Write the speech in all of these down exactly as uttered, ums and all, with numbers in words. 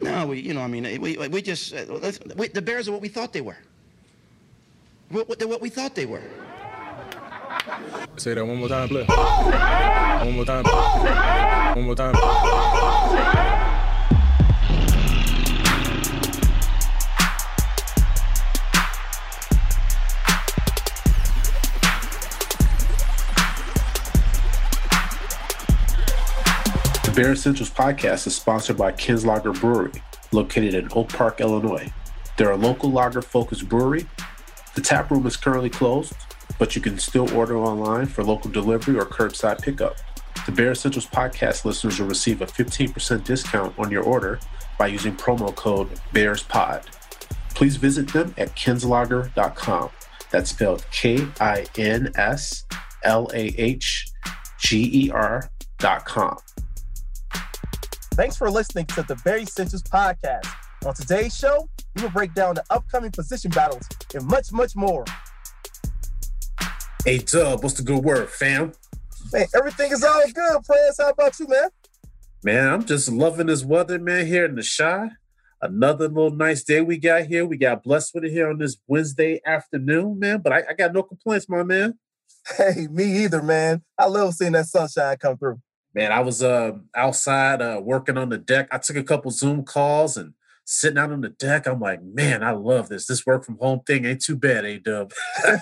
No, we, you know, I mean, we, we just, uh, let's, we, the Bears are what we thought they were. What, what, they're what we thought they were. Say that one more time, play. One more time. One more time. The Bear Essentials podcast is sponsored by Ken's Lager Brewery, located in Oak Park, Illinois. They're a local lager-focused brewery. The tap room is currently closed, but you can still order online for local delivery or curbside pickup. The Bear Essentials podcast listeners will receive a fifteen percent discount on your order by using promo code BEARSPOD. Please visit them at kins lager dot com. That's spelled K I N S L A H G E R dot com. Thanks for listening to the Bear Essentials podcast. On today's show, we will break down the upcoming position battles and much, much more. Hey, Dub, what's the good word, fam? Man, everything is all good, Prez. How about you, man? Man, I'm just loving this weather, man, here in the Chi. Another little nice day we got here. We got blessed with it here on this Wednesday afternoon, man. But I, I got no complaints, my man. Hey, me either, man. I love seeing that sunshine come through. Man, I was uh, outside uh, working on the deck. I took a couple Zoom calls and sitting out on the deck. I'm like, man, I love this. This work from home thing ain't too bad, A-Dub.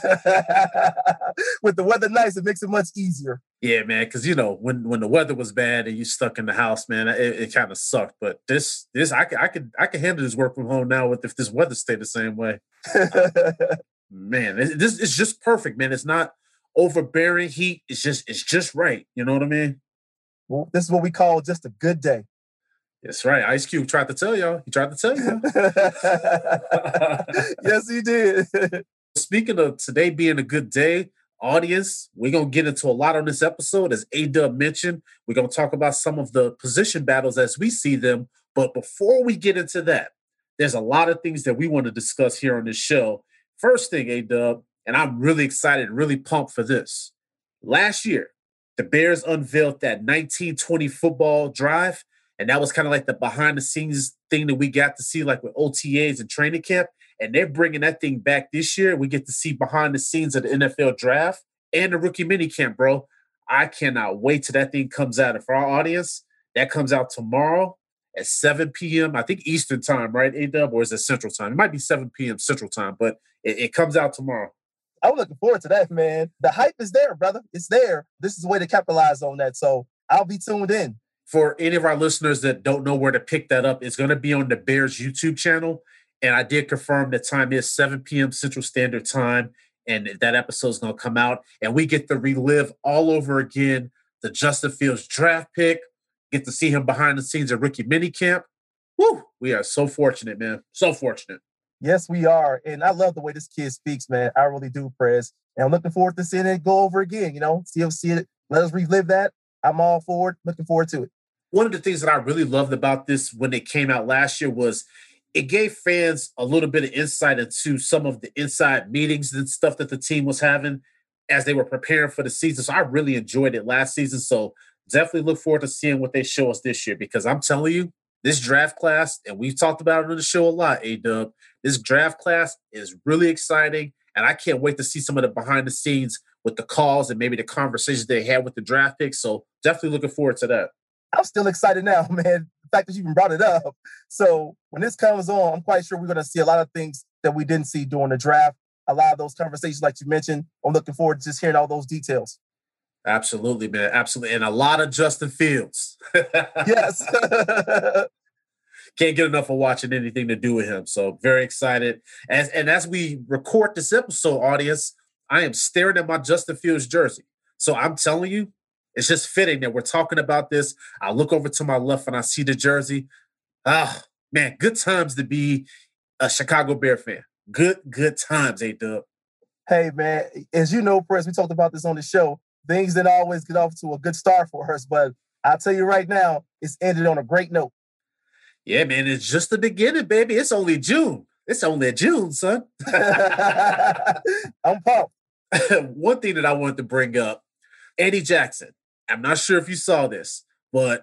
With the weather nice, it makes it much easier. Yeah, man, because, you know, when, when the weather was bad and you stuck in the house, man, it, it kind of sucked. But this, this I, could, I, could, I could handle this work from home now with if this weather stayed the same way. Man, it, this it's just perfect, man. It's not overbearing heat. It's just it's just right. You know what I mean? Well, this is what we call just a good day. That's right. Ice Cube tried to tell y'all. He tried to tell you. Yes, he did. Speaking of today being a good day, audience, we're going to get into a lot on this episode. As A-Dub mentioned, we're going to talk about some of the position battles as we see them. But before we get into that, there's a lot of things that we want to discuss here on this show. First thing, A-Dub, and I'm really excited, really pumped for this. Last year, the Bears unveiled that nineteen twenty football drive, and that was kind of like the behind-the-scenes thing that we got to see, like with O T As and training camp. And they're bringing that thing back this year. We get to see behind the scenes of the N F L draft and the rookie minicamp, bro. I cannot wait till that thing comes out. And for our audience, that comes out tomorrow at seven p.m. I think Eastern time, right, A-Dub? Or is it Central time? It might be seven p.m. Central time, but it, it comes out tomorrow. I'm looking forward to that, man. The hype is there, brother. It's there. This is a way to capitalize on that. So I'll be tuned in. For any of our listeners that don't know where to pick that up, it's going to be on the Bears YouTube channel. And I did confirm the time is seven p.m. Central Standard Time. And that episode is going to come out. And we get to relive all over again the Justin Fields draft pick. Get to see him behind the scenes at rookie minicamp. Woo! We are so fortunate, man. So fortunate. Yes, we are. And I love the way this kid speaks, man. I really do, Prez. And I'm looking forward to seeing it go over again, you know, see, see it. Let us relive that. I'm all for it. Looking forward to it. One of the things that I really loved about this when it came out last year was it gave fans a little bit of insight into some of the inside meetings and stuff that the team was having as they were preparing for the season. So I really enjoyed it last season. So definitely look forward to seeing what they show us this year, because I'm telling you, this draft class, and we've talked about it on the show a lot, A-Dub, this draft class is really exciting, and I can't wait to see some of the behind the scenes with the calls and maybe the conversations they had with the draft picks. So definitely looking forward to that. I'm still excited now, man. The fact that you even brought it up. So when this comes on, I'm quite sure we're going to see a lot of things that we didn't see during the draft. A lot of those conversations, like you mentioned, I'm looking forward to just hearing all those details. Absolutely, man. Absolutely. And a lot of Justin Fields. Yes. Can't get enough of watching anything to do with him. So very excited. As, and as we record this episode, audience, I am staring at my Justin Fields jersey. So I'm telling you, it's just fitting that we're talking about this. I look over to my left and I see the jersey. Ah, man, good times to be a Chicago Bear fan. Good, good times, A-Dub. Hey, man, as you know, Press, we talked about this on the show. Things didn't always get off to a good start for us, but I'll tell you right now, it's ended on a great note. Yeah, man, it's just the beginning, baby. It's only June. It's only June, son. I'm pumped. One thing that I wanted to bring up, Eddie Jackson. I'm not sure if you saw this, but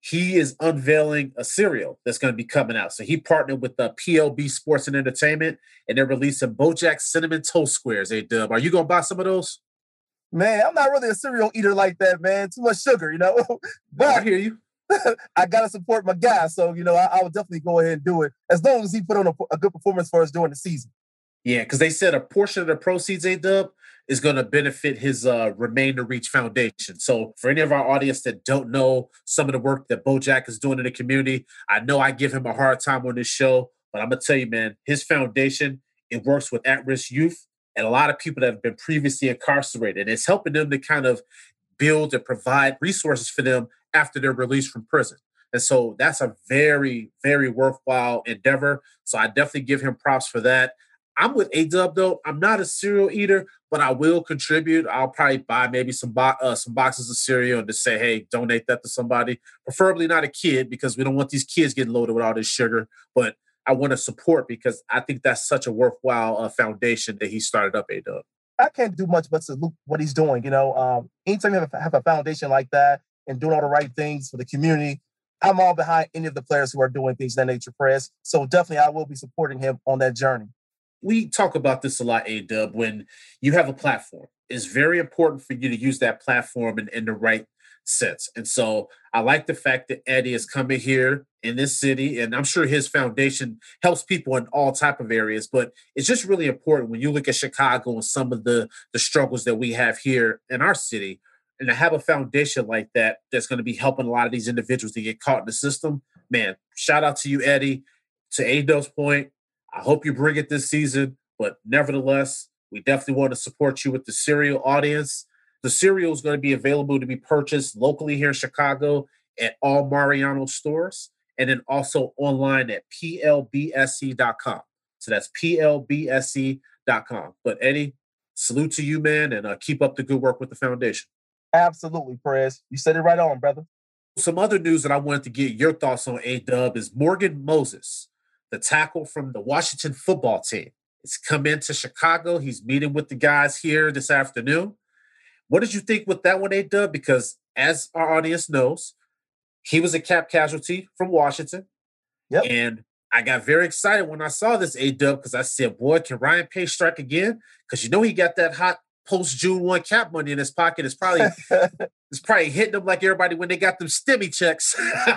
he is unveiling a cereal that's going to be coming out. So he partnered with the P L B Sports and Entertainment, and they're releasing BoJack Cinnamon Toast Squares. Hey, Dub, are you going to buy some of those? Man, I'm not really a cereal eater like that, man. Too much sugar, you know. But I But hear you. I gotta support my guy, so you know I, I would definitely go ahead and do it as long as he put on a, a good performance for us during the season. Yeah, because they said a portion of the proceeds, A-Dub, is going to benefit his uh, Remain to Reach Foundation. So for any of our audience that don't know some of the work that BoJack is doing in the community, I know I give him a hard time on this show, but I'm going to tell you, man, his foundation, it works with at-risk youth and a lot of people that have been previously incarcerated. And it's helping them to kind of build and provide resources for them after they're released from prison. And so that's a very, very worthwhile endeavor. So I definitely give him props for that. I'm with A-Dub, though. I'm not a cereal eater, but I will contribute. I'll probably buy maybe some bo- uh, some boxes of cereal and just say, hey, donate that to somebody. Preferably not a kid, because we don't want these kids getting loaded with all this sugar. But I want to support because I think that's such a worthwhile uh, foundation that he started up, A-Dub. I can't do much but salute what he's doing. You know, um, anytime you have a, have a foundation like that and doing all the right things for the community, I'm all behind any of the players who are doing things in that nature, Press. So definitely I will be supporting him on that journey. We talk about this a lot, A-Dub, when you have a platform. It's very important for you to use that platform in, in the right sense. And so I like the fact that Eddie is coming here in this city, and I'm sure his foundation helps people in all type of areas, but it's just really important when you look at Chicago and some of the, the struggles that we have here in our city, and to have a foundation like that that's going to be helping a lot of these individuals to get caught in the system. Man, shout out to you, Eddie. To A-Dub's point, I hope you bring it this season, but nevertheless, we definitely want to support you with the cereal audience. The cereal is going to be available to be purchased locally here in Chicago at all Mariano stores, and then also online at P L B S C dot com. So that's P L B S C dot com. But Eddie, salute to you, man, and uh, keep up the good work with the foundation. Absolutely, Perez. You said it right on, brother. Some other news that I wanted to get your thoughts on, A-Dub, is Morgan Moses, the tackle from the Washington football team. He's come into Chicago. He's meeting with the guys here this afternoon. What did you think with that one, A-Dub? Because as our audience knows, he was a cap casualty from Washington. Yep. And I got very excited when I saw this, A-Dub, because I said, boy, can Ryan Pace strike again? Because you know he got that hot post-June first cap money in his pocket. It's probably it's probably hitting them like everybody when they got them stimmy checks.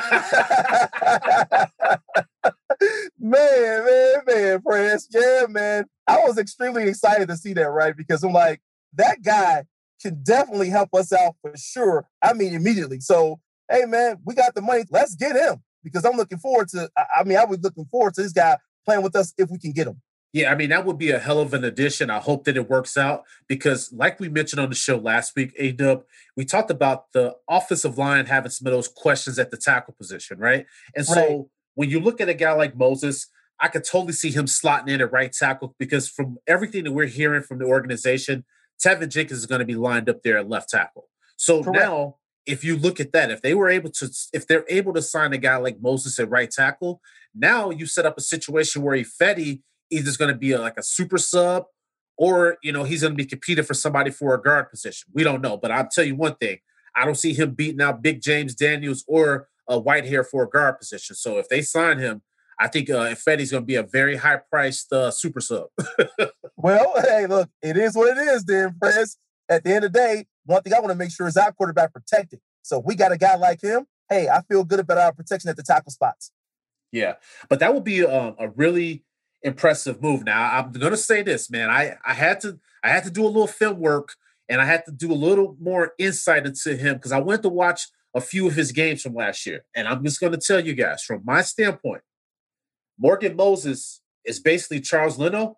man, man, man, Press. Yeah, man. I was extremely excited to see that, right? Because I'm like, that guy can definitely help us out for sure. I mean, immediately. So, hey, man, we got the money. Let's get him, because I'm looking forward to, I mean, I was looking forward to this guy playing with us if we can get him. Yeah, I mean, that would be a hell of an addition. I hope that it works out because, like we mentioned on the show last week, A-Dub, we talked about the offensive line having some of those questions at the tackle position, right? And so Right. when you look at a guy like Moses, I could totally see him slotting in at right tackle because from everything that we're hearing from the organization, Tevin Jenkins is going to be lined up there at left tackle. So Correct. now, if you look at that, if they were able to, if they're able to sign a guy like Moses at right tackle, now you set up a situation where Ifedi either going to be a, like a super sub, or you know he's going to be competing for somebody for a guard position. We don't know, but I'll tell you one thing: I don't see him beating out Big James Daniels or a Whitehair for a guard position. So if they sign him, I think uh, Ifedi's going to be a very high-priced uh, super sub. Well, hey, look, it is what it is, then, Press. At the end of the day, one thing I want to make sure is our quarterback protected. So if we got a guy like him, hey, I feel good about our protection at the tackle spots. Yeah, but that would be um, a really impressive move. Now, I'm going to say this, man. I, I had to I had to do a little film work, and I had to do a little more insight into him because I went to watch a few of his games from last year. And I'm just going to tell you guys, from my standpoint, Morgan Moses is basically Charles Leno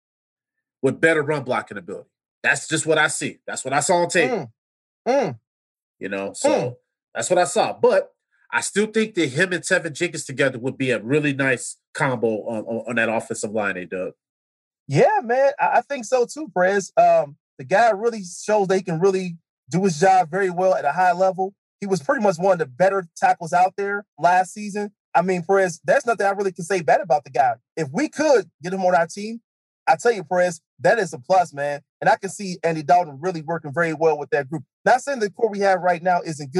with better run blocking ability. That's just what I see. That's what I saw on tape. Mm. Mm. You know, so Mm. that's what I saw. But I still think that him and Tevin Jenkins together would be a really nice combo on, on, on that offensive line, A-Dub. Yeah, man, I, I think so too, Prez. Um, the guy really shows that he can really do his job very well at a high level. He was pretty much one of the better tackles out there last season. I mean, Perez, there's nothing I really can say bad about the guy. If we could get him on our team, I tell you, Perez, that is a plus, man. And I can see Andy Dalton really working very well with that group. Not saying the core we have right now isn't good,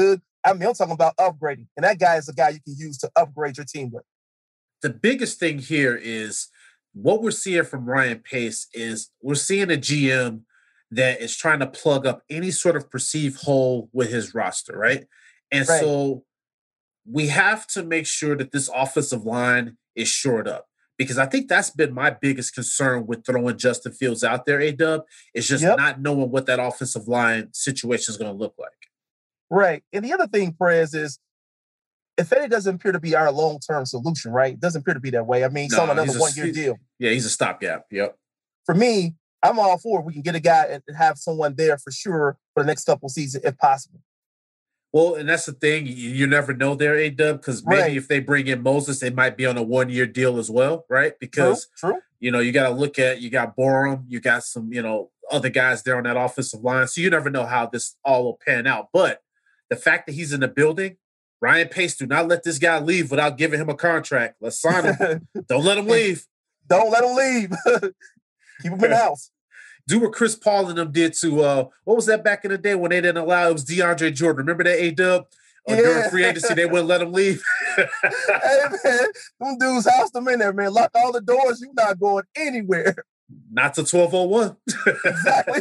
I mean, I'm talking about upgrading. And that guy is a guy you can use to upgrade your team with. The biggest thing here is what we're seeing from Ryan Pace is we're seeing a G M that is trying to plug up any sort of perceived hole with his roster, right? And Right. so we have to make sure that this offensive line is shored up, because I think that's been my biggest concern with throwing Justin Fields out there, A-Dub, is just Yep. not knowing what that offensive line situation is going to look like. Right. And the other thing, Perez, is if Eddie doesn't appear to be our long-term solution, right? It doesn't appear to be that way. I mean, he's No, on another he's a- one-year he's- deal. Yeah, he's a stopgap. Yep. For me, I'm all for it. We can get a guy and have someone there for sure for the next couple of seasons if possible. Well, and that's the thing. You, you never know there, A-Dub, because maybe Right. if they bring in Moses, they might be on a one-year deal as well, right? Because, True, true. you know, you got to look at, you got Borum, you got some, you know, other guys there on that offensive line. So you never know how this all will pan out. But the fact that he's in the building, Ryan Pace, do not let this guy leave without giving him a contract. Let's sign him. Don't let him leave. Don't let him leave. Keep him in the house. Do what Chris Paul and them did to, uh, what was that back in the day when they didn't allow, it was DeAndre Jordan. Remember that, A-Dub? Uh, During Yeah. free agency, they wouldn't let him leave. Hey, man, them dudes housed them in there, man. Lock all the doors. You're not going anywhere. Not to twelve oh one. Exactly.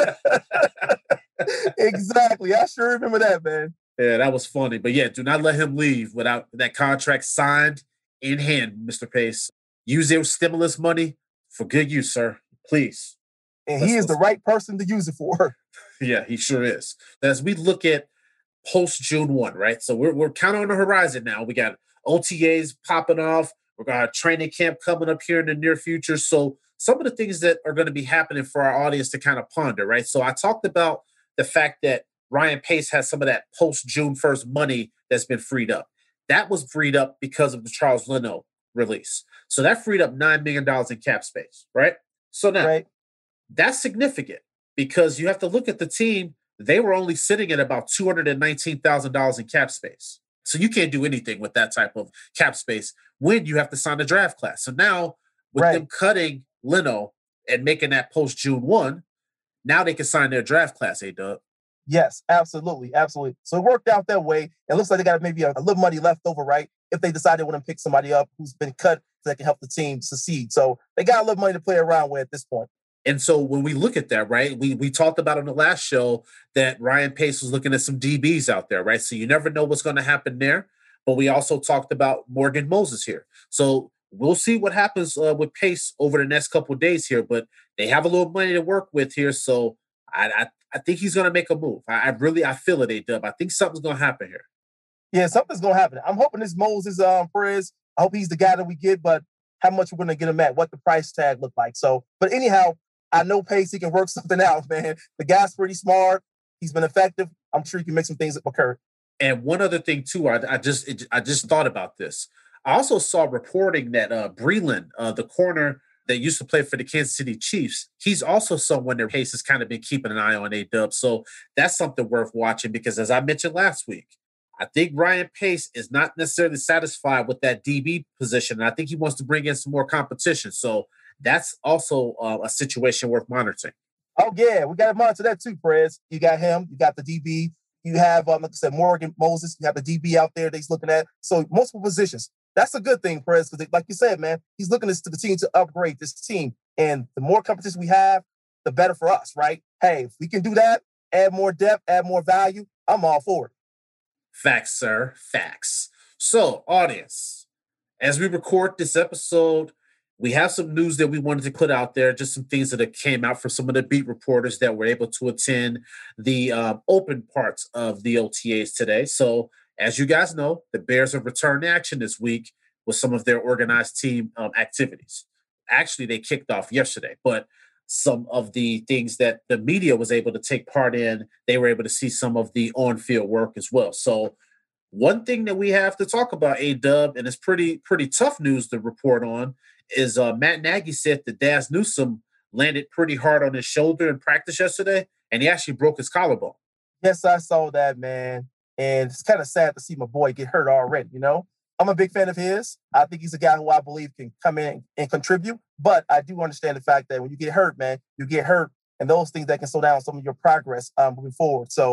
Exactly. I sure remember that, man. Yeah, that was funny. But yeah, do not let him leave without that contract signed in hand, Mister Pace. Use their stimulus money for good use, sir. Please. And Let's he is the listen. right person to use it for. Yeah, he sure is. As we look at post June first, right? So we're, we're kind of on the horizon now. We got O T As popping off. We're going to have training camp coming up here in the near future. So some of the things that are going to be happening for our audience to kind of ponder, right? So I talked about the fact that Ryan Pace has some of that post June first money that's been freed up. That was freed up because of the Charles Leno release. So that freed up nine million dollars in cap space, right? So now Right? that's significant because you have to look at the team. They were only sitting at about two hundred nineteen thousand dollars in cap space. So you can't do anything with that type of cap space when you have to sign a draft class. So now with Right. them cutting Leno and making that post June first, now they can sign their draft class, A-Dub. Yes, absolutely. Absolutely. So it worked out that way. It looks like they got maybe a, a little money left over, right? If they decide they want to pick somebody up who's been cut that can help the team succeed. So they got a little money to play around with at this point. And so when we look at that, right, we we talked about on the last show that Ryan Pace was looking at some D Bs out there, right? So you never know what's going to happen there. But we also talked about Morgan Moses here. So we'll see what happens uh, with Pace over the next couple of days here. But they have a little money to work with here. So I I, I think he's going to make a move. I, I really, I feel it, A-Dub. I think something's going to happen here. Yeah, something's going to happen. I'm hoping this Moses um, Perez, I hope he's the guy that we get, but how much we're going to get him at, what the price tag look like. So, but anyhow, I know Pace, he can work something out, man. The guy's pretty smart. He's been effective. I'm sure he can make some things occur. And one other thing too, I, I just it, I just thought about this. I also saw reporting that uh, Breland, uh, the corner that used to play for the Kansas City Chiefs, he's also someone that Pace has kind of been keeping an eye on, A-Dub. So that's something worth watching because, as I mentioned last week, I think Ryan Pace is not necessarily satisfied with that D B position, and I think he wants to bring in some more competition. So that's also uh, a situation worth monitoring. Oh, yeah, we got to monitor that too, Perez. You got him. You got the D B. You have, um, like I said, Morgan Moses. You have the D B out there that he's looking at. So multiple positions. That's a good thing, Perez, because like you said, man, he's looking to the team to upgrade this team. And the more competition we have, the better for us, right? Hey, if we can do that, add more depth, add more value, I'm all for it. Facts, sir. Facts. So, audience, as we record this episode, we have some news that we wanted to put out there, just some things that have came out from some of the beat reporters that were able to attend the um, open parts of the O T As today. So, as you guys know, the Bears have returned to action this week with some of their organized team um, activities. Actually, they kicked off yesterday, but some of the things that the media was able to take part in, they were able to see some of the on-field work as well. So one thing that we have to talk about, A-Dub, and it's pretty pretty tough news to report on, is uh, Matt Nagy said that Daz Newsome landed pretty hard on his shoulder in practice yesterday, and he actually broke his collarbone. Yes, I saw that, man. And it's kind of sad to see my boy get hurt already, you know? I'm a big fan of his. I think he's a guy who I believe can come in and contribute. But I do understand the fact that when you get hurt, man, you get hurt. And those things that can slow down some of your progress um, moving forward. So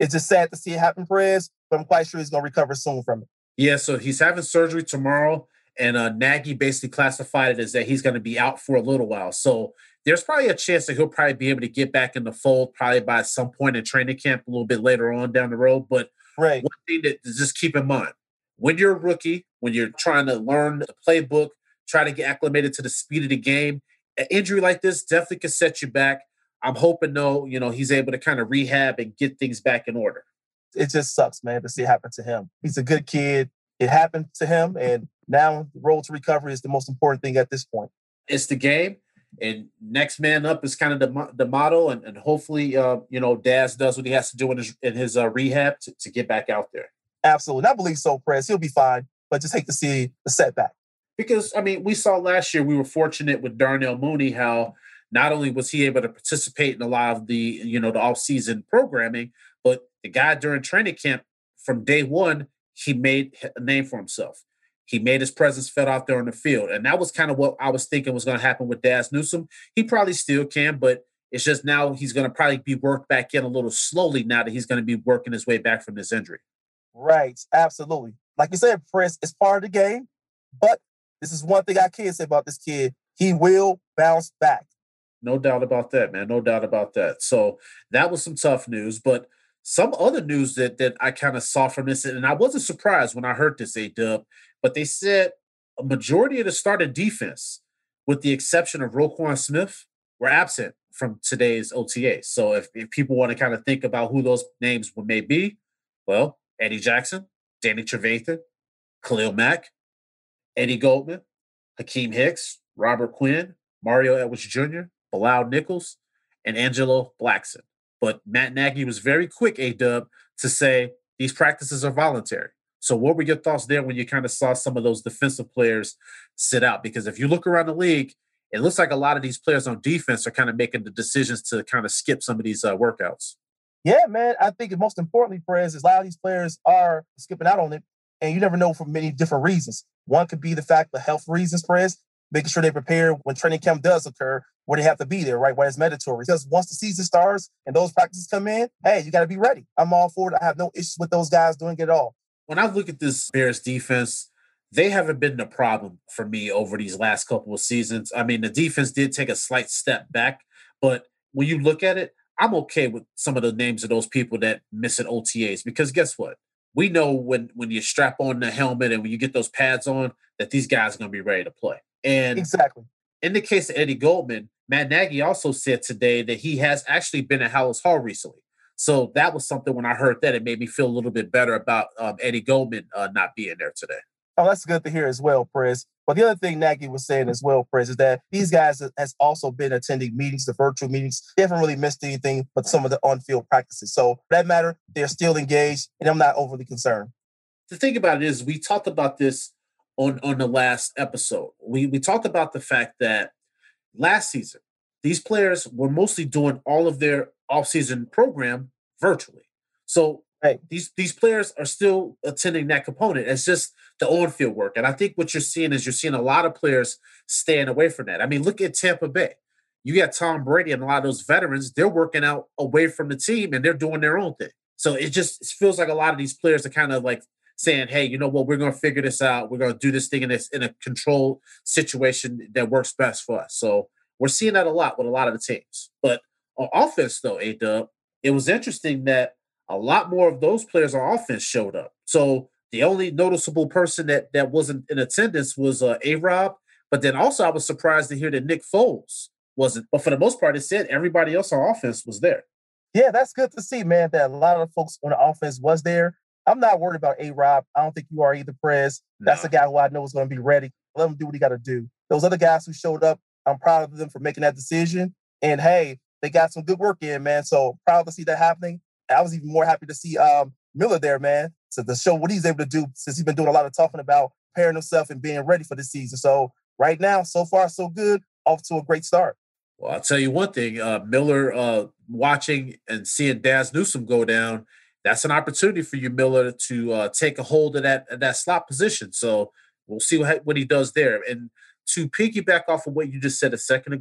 It's just sad to see it happen, Perez, but I'm quite sure he's going to recover soon from it. Yeah, so he's having surgery tomorrow, and uh, Nagy basically classified it as that he's going to be out for a little while. So there's probably a chance that he'll probably be able to get back in the fold probably by some point in training camp a little bit later on down the road. But right. one thing that to just keep in mind, when you're a rookie, when you're trying to learn the playbook, try to get acclimated to the speed of the game, an injury like this definitely can set you back. I'm hoping, though, you know, he's able to kind of rehab and get things back in order. It just sucks, man, to see it happen to him. He's a good kid. It happened to him, and now the road to recovery is the most important thing at this point. It's the game, and next man up is kind of the the motto, and, and hopefully, uh, you know, Daz does what he has to do in his in his uh, rehab to, to get back out there. Absolutely. And I believe so, Press. He'll be fine, but just hate to see the setback. Because, I mean, we saw last year, we were fortunate with Darnell Mooney, how not only was he able to participate in a lot of the, you know, the off-season programming, but the guy during training camp from day one, he made a name for himself. He made his presence felt out there on the field. And that was kind of what I was thinking was going to happen with Daz Newsome. He probably still can, but it's just now he's going to probably be worked back in a little slowly now that he's going to be working his way back from this injury. Right. Absolutely. Like you said, Chris, it's part of the game. But this is one thing I can say about this kid. He will bounce back. No doubt about that, man. No doubt about that. So that was some tough news. But some other news that that I kind of saw from this, and I wasn't surprised when I heard this, A-Dub, but they said a majority of the starting defense, with the exception of Roquan Smith, were absent from today's O T A. So if, if people want to kind of think about who those names may be, well, Eddie Jackson, Danny Trevathan, Khalil Mack, Eddie Goldman, Hakeem Hicks, Robert Quinn, Mario Edwards Junior, Bilal Nichols, and Angelo Blackson. But Matt Nagy was very quick, A-Dub, to say these practices are voluntary. So what were your thoughts there when you kind of saw some of those defensive players sit out? Because if you look around the league, it looks like a lot of these players on defense are kind of making the decisions to kind of skip some of these uh, workouts. Yeah, man. I think most importantly, Perez, is a lot of these players are skipping out on it, and you never know for many different reasons. One could be the fact of health reasons, Perez, making sure they prepare when training camp does occur, where they have to be there, right, where it's mandatory. Because once the season starts and those practices come in, hey, you got to be ready. I'm all for it. I have no issues with those guys doing it all. When I look at this Bears defense, they haven't been the problem for me over these last couple of seasons. I mean, the defense did take a slight step back, but when you look at it, I'm okay with some of the names of those people that miss at O T As, because guess what? We know when, when you strap on the helmet and when you get those pads on that these guys are going to be ready to play. And exactly. In the case of Eddie Goldman, Matt Nagy also said today that he has actually been at Hallis Hall recently. So that was something when I heard that, it made me feel a little bit better about um, Eddie Goldman uh, not being there today. Oh, that's good to hear as well, Perez. But the other thing Nagy was saying as well, Perez, is that these guys has also been attending meetings, the virtual meetings. They haven't really missed anything but some of the on-field practices. So for that matter, they're still engaged, and I'm not overly concerned. The thing about it is we talked about this on, on the last episode. We, we talked about the fact that last season, these players were mostly doing all of their off-season program virtually. So right. these, these players are still attending that component. It's just the on-field work. And I think what you're seeing is you're seeing a lot of players staying away from that. I mean, look at Tampa Bay. You got Tom Brady and a lot of those veterans, they're working out away from the team and they're doing their own thing. So it just it feels like a lot of these players are kind of like saying, hey, you know what, we're going to figure this out. We're going to do this thing in, this, in a controlled situation that works best for us. So we're seeing that a lot with a lot of the teams. But on offense, though, A-Dub, it was interesting that a lot more of those players on offense showed up. So the only noticeable person that, that wasn't in attendance was uh, A-Rob. But then also I was surprised to hear that Nick Foles wasn't. But for the most part, it said everybody else on offense was there. Yeah, that's good to see, man, that a lot of the folks on the offense was there. I'm not worried about A-Rob. I don't think you are either, Perez. That's no. a guy who I know is going to be ready. Let him do what he got to do. Those other guys who showed up, I'm proud of them for making that decision. And, hey, they got some good work in, man. So proud to see that happening. I was even more happy to see um, Miller there, man, so to show what he's able to do since he's been doing a lot of talking about preparing himself and being ready for the season. So right now, so far, so good. Off to a great start. Well, I'll tell you one thing, uh, Miller uh, watching and seeing Daz Newsome go down, that's an opportunity for you, Miller, to uh, take a hold of that, that slot position. So we'll see what, what he does there. And to piggyback off of what you just said a second ago,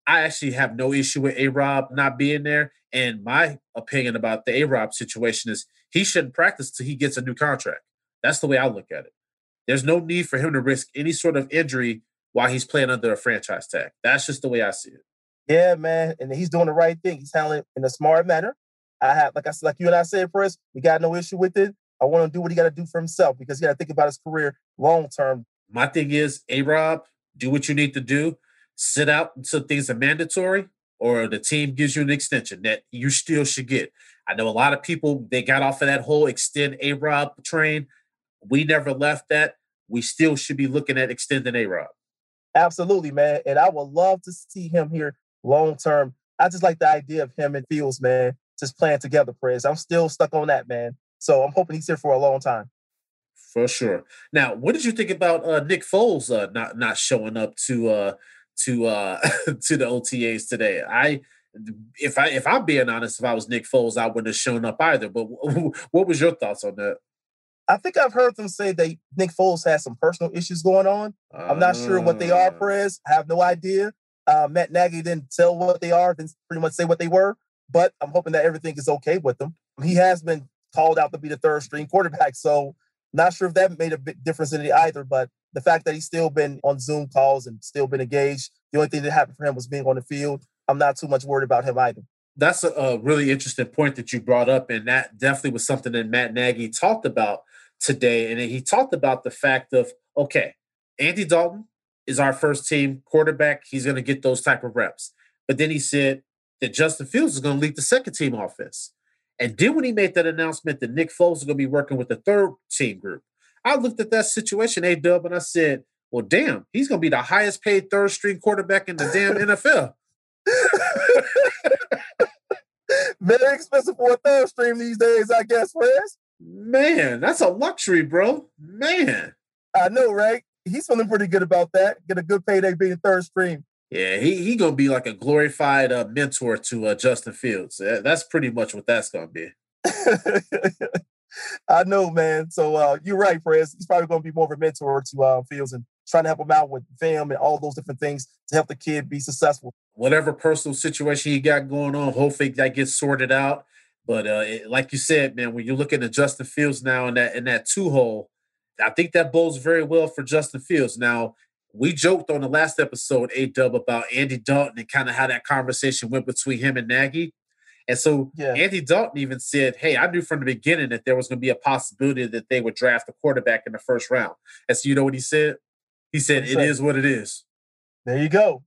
I actually have no issue with A-Rob not being there. And my opinion about the A-Rob situation is he shouldn't practice till he gets a new contract. That's the way I look at it. There's no need for him to risk any sort of injury while he's playing under a franchise tag. That's just the way I see it. Yeah, man. And he's doing the right thing. He's handling it in a smart manner. I have, like I said, like you and I said, Press, we got no issue with it. I want him to do what he got to do for himself because he got to think about his career long term. My thing is, A-Rob, do what you need to do. Sit out until things are mandatory or the team gives you an extension that you still should get. I know a lot of people, they got off of that whole extend A-Rob train. We never left that. We still should be looking at extending A-Rob. Absolutely, man. And I would love to see him here long term. I just like the idea of him and Fields, man, just playing together, Prez. I'm still stuck on that, man. So I'm hoping he's here for a long time. For sure. Now, what did you think about uh, Nick Foles uh, not not showing up to uh, to uh, to the O T As today? I, if I if I'm being honest, if I was Nick Foles, I wouldn't have shown up either. But w- what was your thoughts on that? I think I've heard them say that Nick Foles has some personal issues going on. Uh, I'm not sure what they are, Perez. I have no idea. Uh, Matt Nagy didn't tell what they are, didn't pretty much say what they were. But I'm hoping that everything is okay with him. He has been called out to be the third string quarterback, so not sure if that made a big difference in it either. But the fact that he's still been on Zoom calls and still been engaged, the only thing that happened for him was being on the field. I'm not too much worried about him either. That's a, a really interesting point that you brought up, and that definitely was something that Matt Nagy talked about today. And he talked about the fact of, okay, Andy Dalton is our first team quarterback. He's going to get those type of reps. But then he said that Justin Fields is going to lead the second team offense. And then when he made that announcement that Nick Foles is going to be working with the third team group, I looked at that situation, A-Dub, and I said, well, damn, he's going to be the highest paid third string quarterback in the damn N F L. Very expensive for a third string these days, I guess, Wes. Man, that's a luxury, bro. Man. I know, right? He's feeling pretty good about that. Get a good payday being third string. Yeah, he he gonna be like a glorified uh, mentor to uh, Justin Fields. That's pretty much what that's gonna be. I know, man. So uh, you're right, Prez. He's probably gonna be more of a mentor to uh, Fields and trying to help him out with film and all those different things to help the kid be successful. Whatever personal situation he got going on, hopefully that gets sorted out. But uh, it, like you said, man, when you're looking at Justin Fields now in that in that two hole, I think that bodes very well for Justin Fields. Now, we joked on the last episode, A-Dub, about Andy Dalton and kind of how that conversation went between him and Nagy. And so yeah. Andy Dalton even said, hey, I knew from the beginning that there was going to be a possibility that they would draft a quarterback in the first round. And so you know what he said? He said, it is what it is. There you go.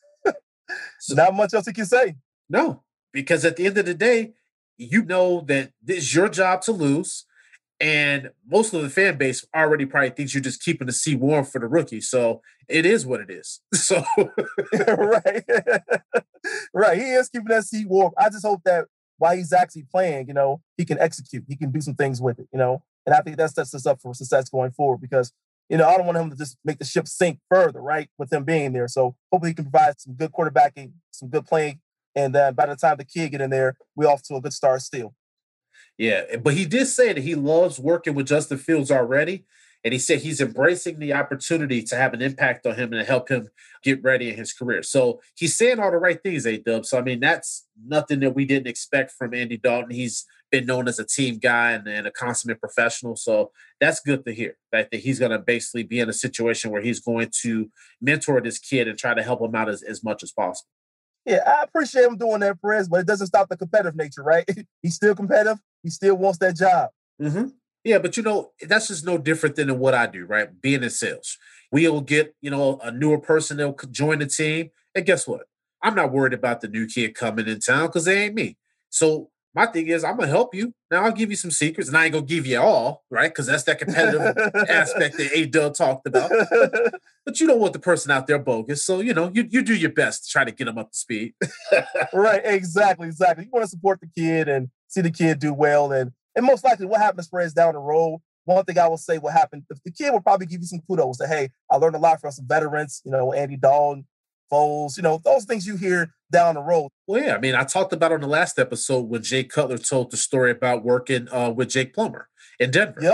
So, not much else he can say. No, because at the end of the day, you know that this is your job to lose. And most of the fan base already probably thinks you're just keeping the seat warm for the rookie. So it is what it is. So right. Right. He is keeping that seat warm. I just hope that while he's actually playing, you know, he can execute. He can do some things with it, you know. And I think that sets us up for success going forward because, you know, I don't want him to just make the ship sink further, right, with him being there. So hopefully he can provide some good quarterbacking, some good playing. And then by the time the kid get in there, we're off to a good start still. Yeah, but he did say that he loves working with Justin Fields already. And he said he's embracing the opportunity to have an impact on him and to help him get ready in his career. So he's saying all the right things, A-Dub. So, I mean, that's nothing that we didn't expect from Andy Dalton. He's been known as a team guy and, and a consummate professional. So that's good to hear, right? That he's going to basically be in a situation where he's going to mentor this kid and try to help him out as, as much as possible. Yeah, I appreciate him doing that, Perez, but it doesn't stop the competitive nature, right? He's still competitive. He still wants that job. Mm-hmm. Yeah, but, you know, that's just no different than what I do, right? Being in sales. We'll get, you know, a newer person that'll join the team. And guess what? I'm not worried about the new kid coming in town because they ain't me. So my thing is I'm going to help you. Now I'll give you some secrets and I ain't going to give you all, right? Because that's that competitive aspect that A-Dub talked about. But you don't want the person out there bogus. So, you know, you, you do your best to try to get them up to speed. Right, exactly, exactly. You want to support the kid and see the kid do well. And and most likely what happens, Perez, down the road, one thing I will say what happened, the kid will probably give you some kudos that, hey, I learned a lot from some veterans, you know, Andy Dalton, Foles, you know, those things you hear down the road. Well, yeah, I mean, I talked about on the last episode when Jay Cutler told the story about working uh, with Jake Plummer in Denver. Yep.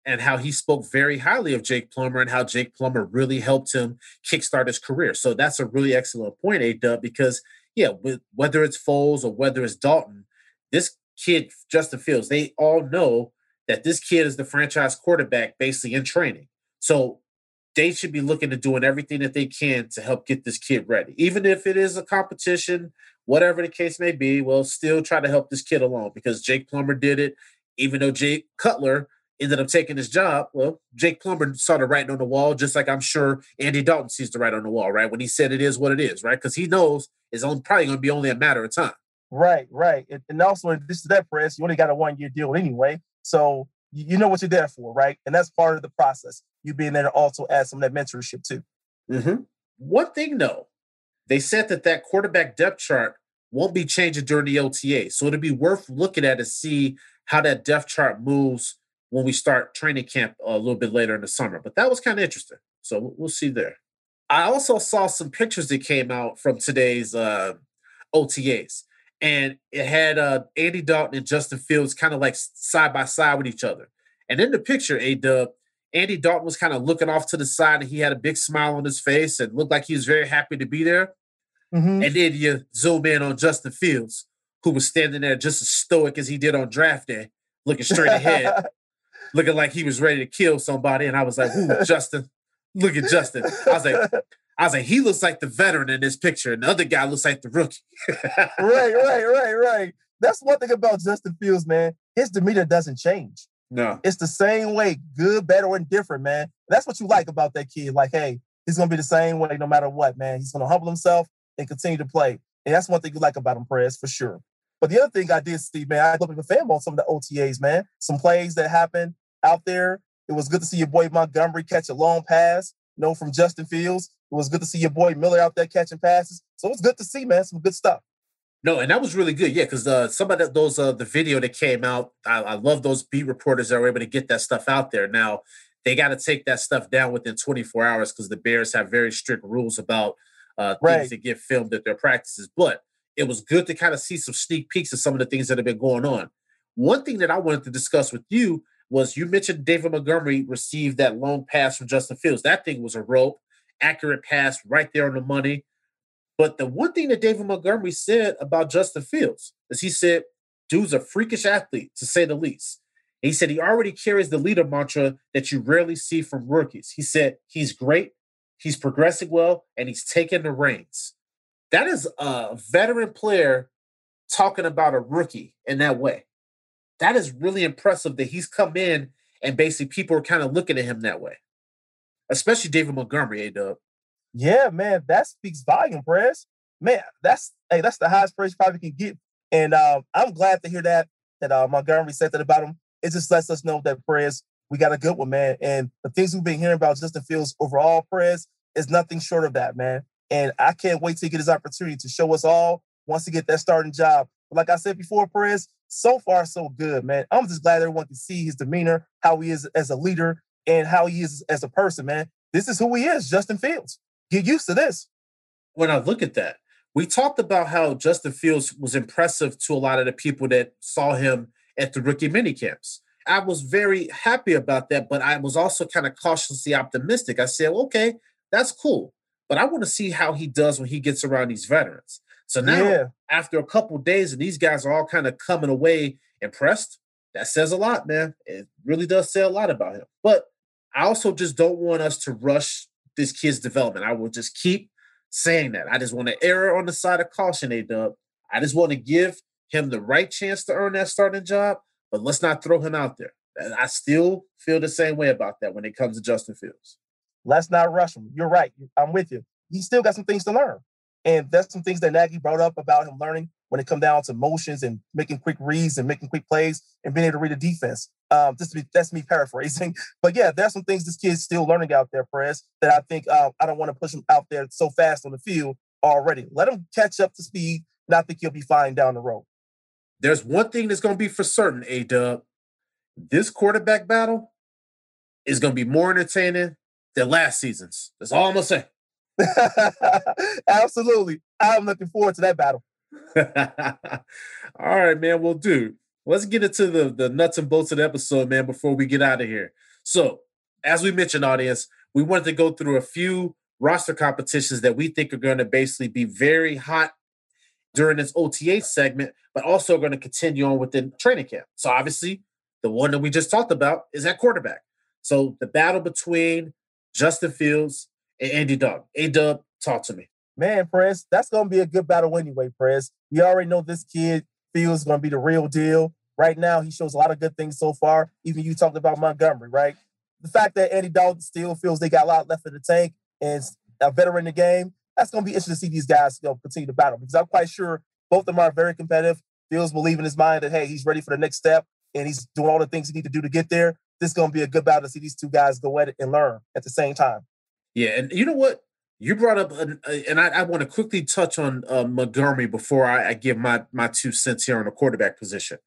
and how he spoke very highly of Jake Plummer and how Jake Plummer really helped him kickstart his career. So that's a really excellent point, A-Dub, because, yeah, with, whether it's Foles or whether it's Dalton, this kid, Justin Fields, they all know that this kid is the franchise quarterback basically in training. So they should be looking to doing everything that they can to help get this kid ready. Even if it is a competition, whatever the case may be, we'll still try to help this kid along because Jake Plummer did it. Even though Jake Cutler ended up taking his job, well, Jake Plummer saw the writing on the wall, just like I'm sure Andy Dalton sees the writing on the wall, right? When he said it is what it is, right? Because he knows it's only, probably going to be only a matter of time. Right, right. And, and also, in addition to that, Press, you only got a one-year deal anyway. So you, you know what you're there for, right? And that's part of the process. You being there to also add some of that mentorship too. Mm-hmm. One thing, though, they said that that quarterback depth chart won't be changing during the O T A. So it'll be worth looking at to see how that depth chart moves when we start training camp a little bit later in the summer. But that was kind of interesting. So we'll see there. I also saw some pictures that came out from today's uh, O T As. And it had uh, Andy Dalton and Justin Fields kind of like side by side with each other. And in the picture, A-Dub, Andy Dalton was kind of looking off to the side and he had a big smile on his face and looked like he was very happy to be there. Mm-hmm. And then you zoom in on Justin Fields, who was standing there just as stoic as he did on draft day, looking straight ahead, looking like he was ready to kill somebody. And I was like, ooh, Justin, look at Justin. I was like, I was like, he looks like the veteran in this picture, and the other guy looks like the rookie. right, right, right, right. That's one thing about Justin Fields, man. His demeanor doesn't change. No. It's the same way, good, bad, or indifferent, man. That's what you like about that kid. Like, hey, he's going to be the same way no matter what, man. He's going to humble himself and continue to play. And that's one thing you like about him, Perez, for sure. But the other thing I did see, man, I looked at the film on some of the O T As, man. Some plays that happened out there. It was good to see your boy Montgomery catch a long pass, you know, from Justin Fields. It was good to see your boy Miller out there catching passes. So it was good to see, man, some good stuff. No, and that was really good. Yeah, because uh, some of the, those, uh, the video that came out, I, I love those beat reporters that were able to get that stuff out there. Now, they got to take that stuff down within twenty-four hours because the Bears have very strict rules about uh, things right. that get filmed at their practices. But it was good to kind of see some sneak peeks of some of the things that have been going on. One thing that I wanted to discuss with you was you mentioned David Montgomery received that long pass from Justin Fields. That thing was a rope, accurate pass right there on the money. But the one thing that David Montgomery said about Justin Fields is he said, dude's a freakish athlete, to say the least. And he said he already carries the leader mantra that you rarely see from rookies. He said he's great, he's progressing well, and he's taking the reins. That is a veteran player talking about a rookie in that way. That is really impressive that he's come in and basically people are kind of looking at him that way. Especially David Montgomery, A-Dub. Yeah, man, that speaks volume, Perez. Man, that's hey, that's the highest praise you probably can get. And uh, I'm glad to hear that, that uh, Montgomery said that about him. It just lets us know that, Perez, we got a good one, man. And the things we've been hearing about Justin Fields overall, Perez, is nothing short of that, man. And I can't wait to get his opportunity to show us all once he get that starting job. But like I said before, Perez, so far so good, man. I'm just glad everyone can see his demeanor, how he is as a leader, and how he is as a person, man. This is who he is, Justin Fields. Get used to this. When I look at that, we talked about how Justin Fields was impressive to a lot of the people that saw him at the rookie minicamps. I was very happy about that, but I was also kind of cautiously optimistic. I said, okay, that's cool. But I want to see how he does when he gets around these veterans. So now, yeah. after a couple of days, and these guys are all kind of coming away impressed, that says a lot, man. It really does say a lot about him. But I also just don't want us to rush this kid's development. I will just keep saying that. I just want to err on the side of caution, A-Dub. I just want to give him the right chance to earn that starting job, but let's not throw him out there. And I still feel the same way about that when it comes to Justin Fields. Let's not rush him. You're right. I'm with you. He's still got some things to learn. And that's some things that Nagy brought up about him learning when it comes down to motions and making quick reads and making quick plays and being able to read a defense. Um, just to be, that's me paraphrasing. But yeah, there's some things this kid's still learning out there, Perez, that I think uh, I don't want to push him out there so fast on the field already. Let him catch up to speed, and I think he'll be fine down the road. There's one thing that's going to be for certain, A-Dub. This quarterback battle is going to be more entertaining than last season's. That's all I'm going to say. Absolutely. I'm looking forward to that battle. All right, man. Well, dude, let's get into the, the nuts and bolts of the episode, man, before we get out of here. So, as we mentioned, audience, we wanted to go through a few roster competitions that we think are going to basically be very hot during this O T A segment, but also going to continue on within training camp. So, obviously, the one that we just talked about is at quarterback. So, the battle between Justin Fields and Andy Dalton. A-Dub, talk to me. Man, Prez, that's going to be a good battle anyway, Prez. We already know this kid Fields is going to be the real deal. Right now, he shows a lot of good things so far. Even you talked about Montgomery, right? The fact that Andy Dalton still feels they got a lot left in the tank and a veteran in the game, that's going to be interesting to see these guys, you know, continue to battle, because I'm quite sure both of them are very competitive. Fields believe in his mind that, hey, he's ready for the next step and he's doing all the things he need to do to get there. This is going to be a good battle to see these two guys go at it and learn at the same time. Yeah, and you know what? You brought up, an, uh, and I, I want to quickly touch on uh, Montgomery before I, I give my, my two cents here on the quarterback position.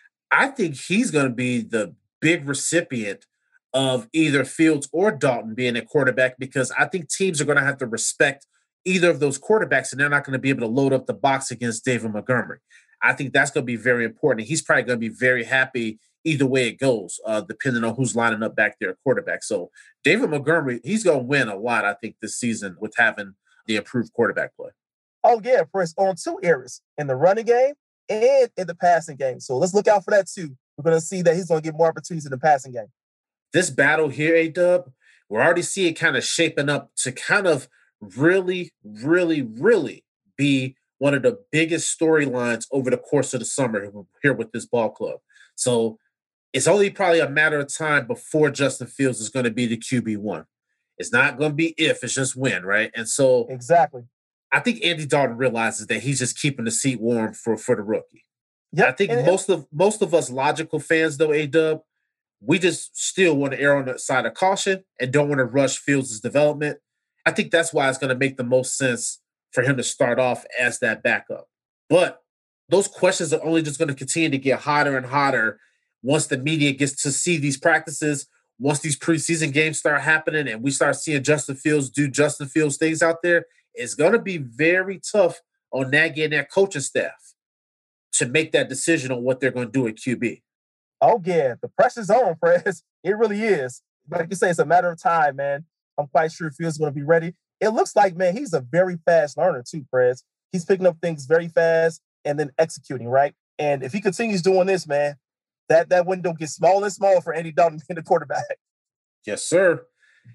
I think he's going to be the big recipient of either Fields or Dalton being a quarterback, because I think teams are going to have to respect either of those quarterbacks, and they're not going to be able to load up the box against David Montgomery. I think that's going to be very important. He's probably going to be very happy either way it goes, uh, depending on who's lining up back there at quarterback. So David Montgomery, he's going to win a lot, I think, this season with having the improved quarterback play. Oh, yeah, Chris, on two areas, in the running game and in the passing game. So let's look out for that, too. We're going to see that he's going to get more opportunities in the passing game. This battle here, A-Dub, we're already seeing it kind of shaping up to kind of really, really, really be one of the biggest storylines over the course of the summer here with this ball club. So it's only probably a matter of time before Justin Fields is going to be the Q B one. It's not going to be if, it's just when, right? And so exactly, I think Andy Dalton realizes that he's just keeping the seat warm for, for the rookie. Yeah, I think most of most of us logical fans, though, A-Dub, we just still want to err on the side of caution and don't want to rush Fields' development. I think that's why it's going to make the most sense for him to start off as that backup. But those questions are only just going to continue to get hotter and hotter once the media gets to see these practices, once these preseason games start happening and we start seeing Justin Fields do Justin Fields things out there. It's going to be very tough on Nagy and that coaching staff to make that decision on what they're going to do at Q B. Oh, yeah. The pressure's on, Prez. It really is. Like you say, it's a matter of time, man. I'm quite sure Fields is going to be ready. It looks like, man, he's a very fast learner too, Prez. He's picking up things very fast and then executing, right? And if he continues doing this, man, that, that window gets smaller and smaller for Andy Dalton being the quarterback. Yes, sir.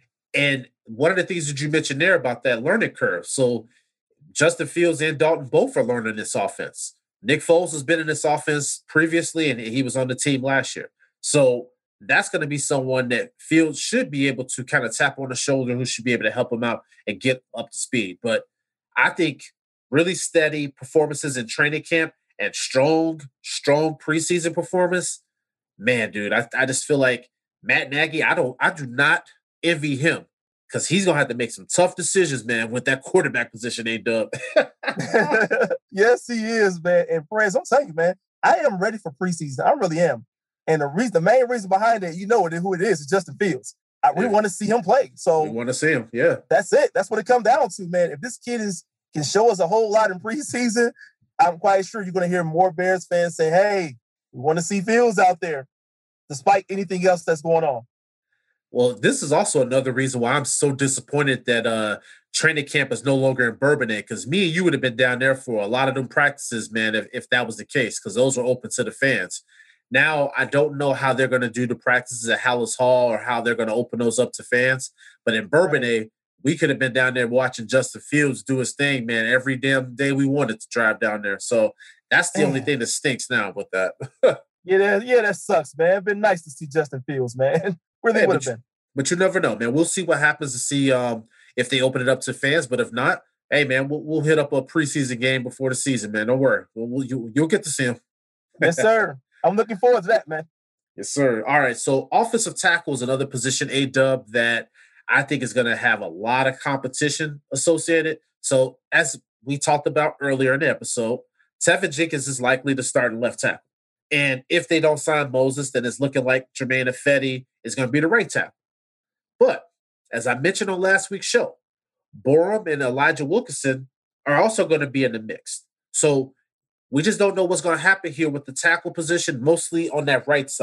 And one of the things that you mentioned there about that learning curve. So Justin Fields and Dalton both are learning this offense. Nick Foles has been in this offense previously, and he was on the team last year. So that's going to be someone that Fields should be able to kind of tap on the shoulder, who should be able to help him out and get up to speed. But I think really steady performances in training camp and strong, strong preseason performance, man, dude, I, I just feel like Matt Nagy, I don't, I do not envy him, because he's going to have to make some tough decisions, man, with that quarterback position, A-Dub. Yes, he is, man. And Perez, I'm telling you, man, I am ready for preseason. I really am. And the reason, the main reason behind it, you know it, who it is, is Justin Fields. I really yeah. want to see him play. So we want to see him, yeah. That's it. That's what it comes down to, man. If this kid is can show us a whole lot in preseason, I'm quite sure you're going to hear more Bears fans say, hey, we want to see Fields out there, despite anything else that's going on. Well, this is also another reason why I'm so disappointed that uh, training camp is no longer in Bourbonnais, because me and you would have been down there for a lot of them practices, man, if, if that was the case, because those were open to the fans. Now, I don't know how they're going to do the practices at Hallis Hall or how they're going to open those up to fans. But in Bourbonnais, right. we could have been down there watching Justin Fields do his thing, man, every damn day we wanted to drive down there. So that's the man. only thing that stinks now with that. yeah, that, yeah, that sucks, man. It'd been nice to see Justin Fields, man. Where they hey, would have been. But you never know, man. We'll see what happens to see um, if they open it up to fans. But if not, hey, man, we'll, we'll hit up a preseason game before the season, man. Don't worry. We'll, we'll, you, you'll get to see him. Yes, sir. I'm looking forward to that, man. Yes, sir. All right. So offensive tackle is another position, A-Dub, that I think is going to have a lot of competition associated. So as we talked about earlier in the episode, Tevin Jenkins is likely to start in left tackle. And if they don't sign Moses, then it's looking like Jermaine Ifedi is going to be the right tackle. But as I mentioned on last week's show, Borum and Elijah Wilkinson are also going to be in the mix. So we just don't know what's going to happen here with the tackle position, mostly on that right side.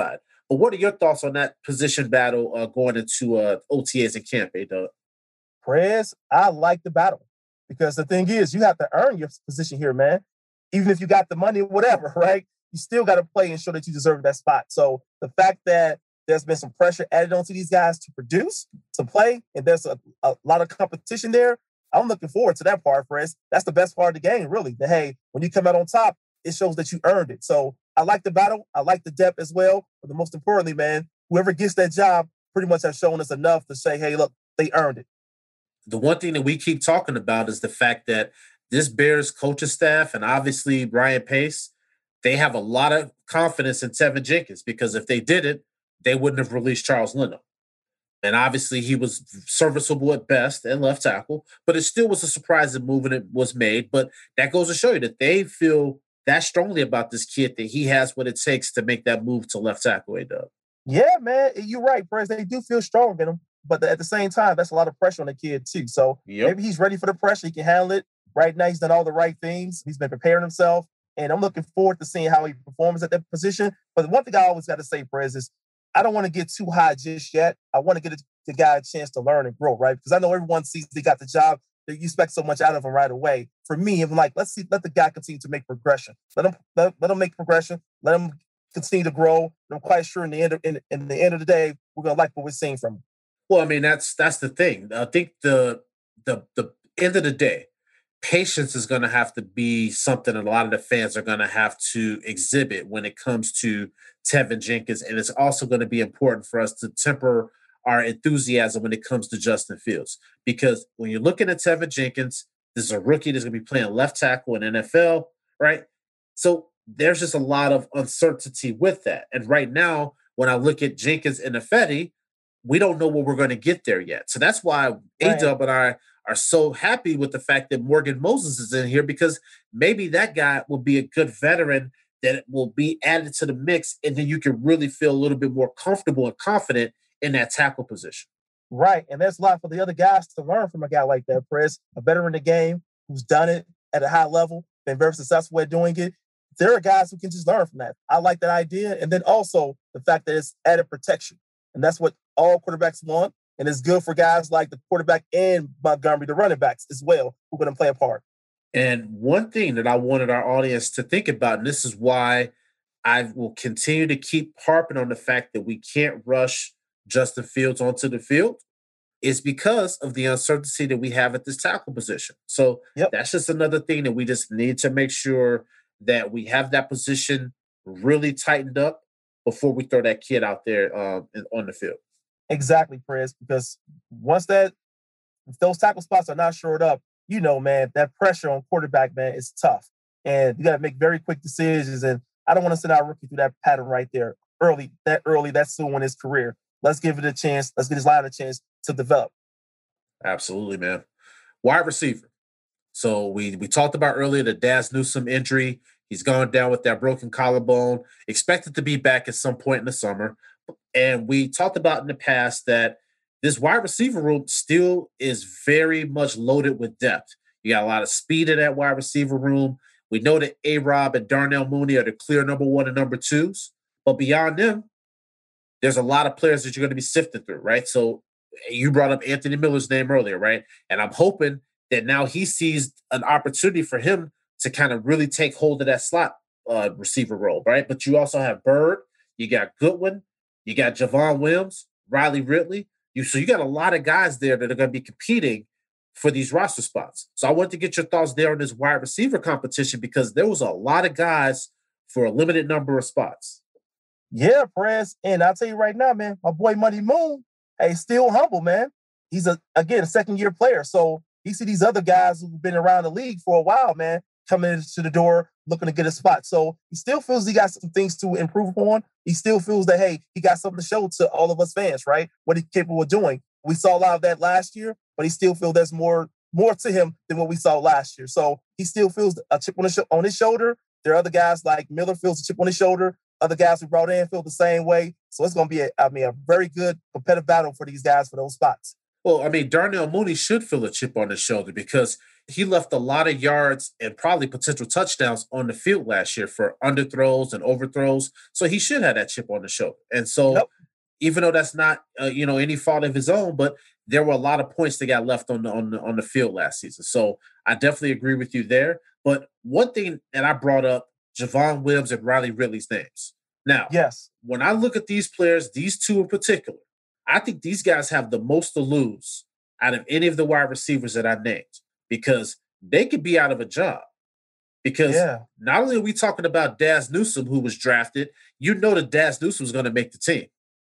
But what are your thoughts on that position battle uh, going into uh, O T As and camp, A-Dub? Prez, I like the battle because the thing is, you have to earn your position here, man. Even if you got the money, whatever, right? You still got to play and show that you deserve that spot. So the fact that there's been some pressure added onto these guys to produce, to play, and there's a, a lot of competition there, I'm looking forward to that part, Prez. That's the best part of the game, really. That, hey, when you come out on top, it shows that you earned it. So I like the battle. I like the depth as well. But the most importantly, man, whoever gets that job pretty much has shown us enough to say, hey, look, they earned it. The one thing that we keep talking about is the fact that this Bears coaching staff and obviously Ryan Pace, they have a lot of confidence in Tevin Jenkins because if they didn't, they wouldn't have released Charles Leno. And obviously he was serviceable at best at left tackle, but it still was a surprising move and it was made. But that goes to show you that they feel that strongly about this kid that he has what it takes to make that move to left tackle, A-Dub. Yeah, man, you're right, Prez. They do feel strong in him. But at the same time, that's a lot of pressure on the kid, too. So yep. Maybe he's ready for the pressure. He can handle it. Right now, he's done all the right things. He's been preparing himself. And I'm looking forward to seeing how he performs at that position. But the one thing I always got to say, Perez, is I don't want to get too high just yet. I want to get the guy a chance to learn and grow, right? Because I know everyone sees he got the job. You expect so much out of him right away. For me, I'm like, let's see, let the guy continue to make progression. Let him let, let him make progression. Let him continue to grow. And I'm quite sure in the end of, in, in the end of the day, we're going to like what we're seeing from him. Well, I mean, that's that's the thing. I think the the the end of the day, patience is going to have to be something that a lot of the fans are going to have to exhibit when it comes to Tevin Jenkins. And it's also going to be important for us to temper our enthusiasm when it comes to Justin Fields. Because when you're looking at Tevin Jenkins, this is a rookie that's going to be playing left tackle in N F L, right? So there's just a lot of uncertainty with that. And right now, when I look at Jenkins and Ifedi, we don't know what we're going to get there yet. So that's why right. A-Dub and I are so happy with the fact that Morgan Moses is in here, because maybe that guy will be a good veteran that will be added to the mix, and then you can really feel a little bit more comfortable and confident in that tackle position. Right, and there's a lot for the other guys to learn from a guy like that, Prez, a veteran in the game who's done it at a high level, been very successful at doing it. There are guys who can just learn from that. I like that idea. And then also the fact that it's added protection. And that's what all quarterbacks want. And it's good for guys like the quarterback and Montgomery, the running backs as well, who are going to play a part. And one thing that I wanted our audience to think about, and this is why I will continue to keep harping on the fact that we can't rush Justin Fields onto the field, is because of the uncertainty that we have at this tackle position. So yep. That's just another thing that we just need to make sure that we have that position really tightened up before we throw that kid out there um, on the field. Exactly, Prez, because once that if those tackle spots are not shored up, you know, man, that pressure on quarterback, man, is tough. And you got to make very quick decisions. And I don't want to send our rookie through that pattern right there early, that early, that soon in his career. Let's give it a chance. Let's give his line a chance to develop. Absolutely, man. Wide receiver. So we we talked about earlier the Daz Newsome injury. He's gone down with that broken collarbone, expected to be back at some point in the summer. And we talked about in the past that this wide receiver room still is very much loaded with depth. You got a lot of speed in that wide receiver room. We know that A-Rob and Darnell Mooney are the clear number one and number twos. But beyond them, there's a lot of players that you're going to be sifting through, right? So you brought up Anthony Miller's name earlier, right? And I'm hoping that now he sees an opportunity for him to kind of really take hold of that slot uh, receiver role, right? But you also have Bird, you got Goodwin, you got Javon Williams, Riley Ridley. You so you got a lot of guys there that are going to be competing for these roster spots. So I wanted to get your thoughts there on this wide receiver competition, because there was a lot of guys for a limited number of spots. Yeah, Prez. And I'll tell you right now, man, my boy Money Moon, hey, still humble, man. He's, a again, a second-year player. So you see these other guys who've been around the league for a while, man, coming into the door looking to get a spot. So he still feels he got some things to improve upon. He still feels that, hey, he got something to show to all of us fans, right? What he's capable of doing. We saw a lot of that last year, but he still feels there's more more to him than what we saw last year. So he still feels a chip on his, on his shoulder. There are other guys like Miller feels a chip on his shoulder. Other guys we brought in feel the same way. So it's going to be, a, I mean, a very good competitive battle for these guys for those spots. Well, I mean, Darnell Mooney should feel a chip on his shoulder because he left a lot of yards and probably potential touchdowns on the field last year for underthrows and overthrows. So he should have that chip on the shoulder. And so, Yep. even though that's not uh, you know any fault of his own, but there were a lot of points that got left on the on the on the field last season. So I definitely agree with you there. But one thing that I brought up, Javon Wims and Riley Ridley's names. Now, Yes. when I look at these players, these two in particular, I think these guys have the most to lose out of any of the wide receivers that I named because they could be out of a job. Because Yeah. not only are we talking about Daz Newsome, who was drafted, you know that Daz Newsome is going to make the team.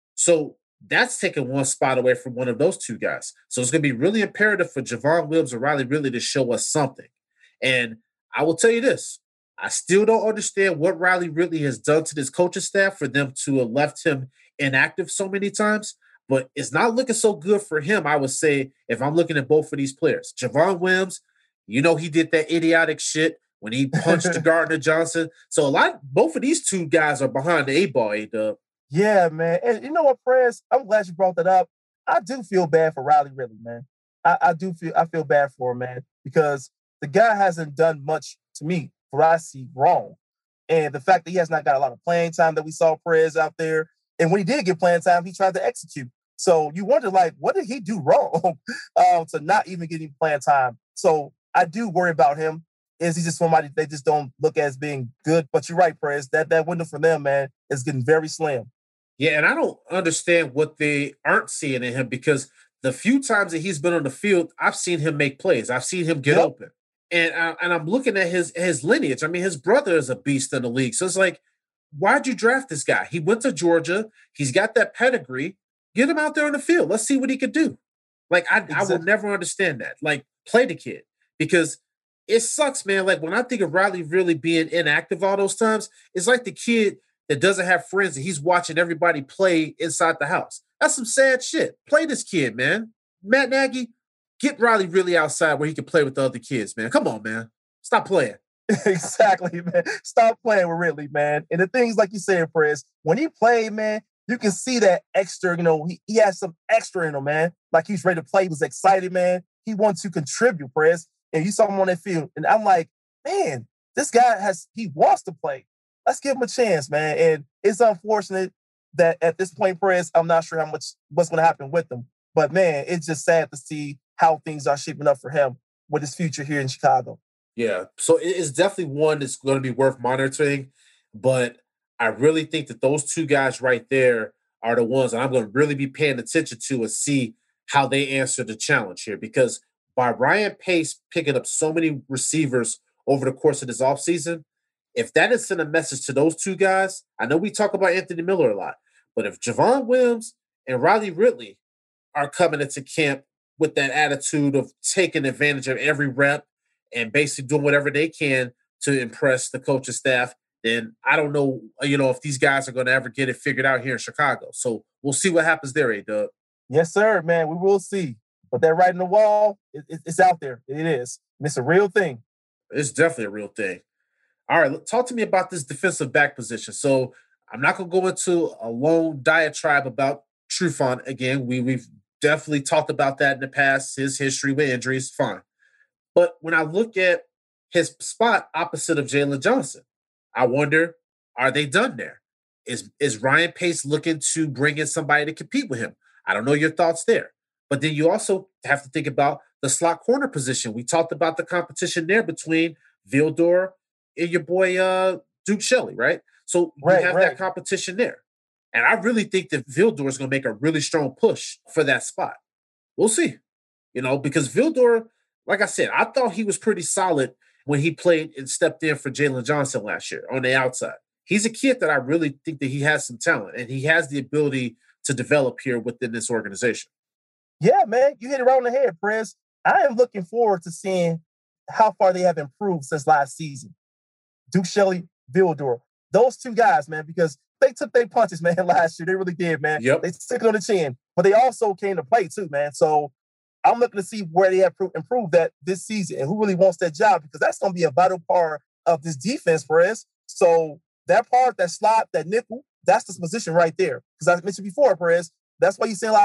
So that's taking one spot away from one of those two guys. So it's going to be really imperative for Javon Wims and Riley Ridley to show us something. And I will tell you this. I still don't understand what Riley Ridley has done to this coaching staff for them to have left him inactive so many times. But it's not looking so good for him, I would say, if I'm looking at both of these players. Javon Wims, you know he did that idiotic shit when he punched Gardner Johnson. So a lot, both of these two guys are behind the eight ball, A-Dub. Yeah, man. And you know what, Prez? I'm glad you brought that up. I do feel bad for Riley Ridley, man. I, I do feel I feel bad for him, man, because the guy hasn't done much to me for what I see wrong. And the fact that he has not got a lot of playing time that we saw Perez out there. And when he did get playing time, he tried to execute. So you wonder, like, what did he do wrong um, to not even get him playing time? So I do worry about him. Is he just somebody they just don't look at as being good? But you're right, Perez. That that window for them, man, is getting very slim. Yeah, and I don't understand what they aren't seeing in him because the few times that he's been on the field, I've seen him make plays. I've seen him get Yep. open. And, I, and I'm looking at his, his lineage. I mean, his brother is a beast in the league. So it's like, why'd you draft this guy? He went to Georgia. He's got that pedigree. Get him out there on the field. Let's see what he could do. Like, I, I will Exactly. never understand that. Like, play the kid. Because it sucks, man. Like, when I think of Riley really being inactive all those times, it's like the kid that doesn't have friends and he's watching everybody play inside the house. That's some sad shit. Play this kid, man. Matt Nagy, get Riley really outside where he can play with the other kids, man. Come on, man. Stop playing. Exactly, man. Stop playing with Ridley, man. And the things like you said, Perez, when he played, man, you can see that extra, you know, he, he has some extra in him, man. Like he's ready to play. He was excited, man. He wants to contribute, Perez. And you saw him on that field. And I'm like, man, this guy has, he wants to play. Let's give him a chance, man. And it's unfortunate that at this point, Perez, I'm not sure how much, what's going to happen with him. But man, it's just sad to see how things are shaping up for him with his future here in Chicago. Yeah. So it- it's definitely one that's going to be worth monitoring. But I really think that those two guys right there are the ones that I'm going to really be paying attention to and see how they answer the challenge here. Because by Ryan Pace picking up so many receivers over the course of this offseason, if that is send a message to those two guys, I know we talk about Anthony Miller a lot, but if Javon Wims and Riley Ridley are coming into camp with that attitude of taking advantage of every rep and basically doing whatever they can to impress the coaching staff, then I don't know, you know, if these guys are going to ever get it figured out here in Chicago. So we'll see what happens there, A-Dub. Yes, sir, man. We will see. But that writing on the wall, it, it, it's out there. It is. And it's a real thing. It's definitely a real thing. All right, look, talk to me about this defensive back position. So I'm not going to go into a long diatribe about Trufant again. We, we've definitely talked about that in the past, his history with injuries, fine. But when I look at his spot opposite of Jalen Johnson, I wonder, are they done there? Is, is Ryan Pace looking to bring in somebody to compete with him? I don't know your thoughts there. But then you also have to think about the slot corner position. We talked about the competition there between Vildor and your boy uh, Duke Shelley, right? So you Right, have right. that competition there. And I really think that Vildor is going to make a really strong push for that spot. We'll see. You know, because Vildor, like I said, I thought he was pretty solid when he played and stepped in for Jalen Johnson last year on the outside. He's a kid that I really think that he has some talent and he has the ability to develop here within this organization. Yeah, man, you hit it right on the head, Perez. I am looking forward to seeing how far they have improved since last season. Duke Shelley, Vildor, those two guys, man, because they took their punches, man, last year. They really did, man. Yep. They took it on the chin, but they also came to play too, man. So I'm looking to see where they have pro- improved that this season and who really wants that job because that's going to be a vital part of this defense, Perez. So that part, that slot, that nickel, that's the position right there. Because I mentioned before, Perez, that's why you see a lot of these